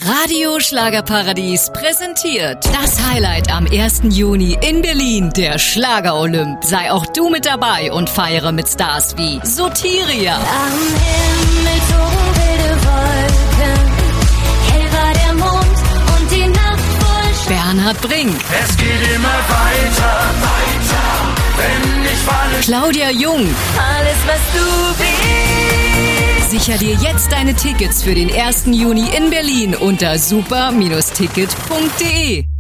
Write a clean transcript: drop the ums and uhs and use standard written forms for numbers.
Radio Schlagerparadies präsentiert das Highlight am 1. Juni in Berlin, der Schlager-Olymp. Sei auch du mit dabei und feiere mit Stars wie Sotiria, Am Himmel zogen wilde Wolken, hell war der Mond und die Nacht voll Bernhard Brink, Es geht immer weiter, wenn ich falle. Claudia Jung. alles, was du willst. Sicher dir jetzt deine Tickets für den 1. Juni in Berlin unter super-ticket.de.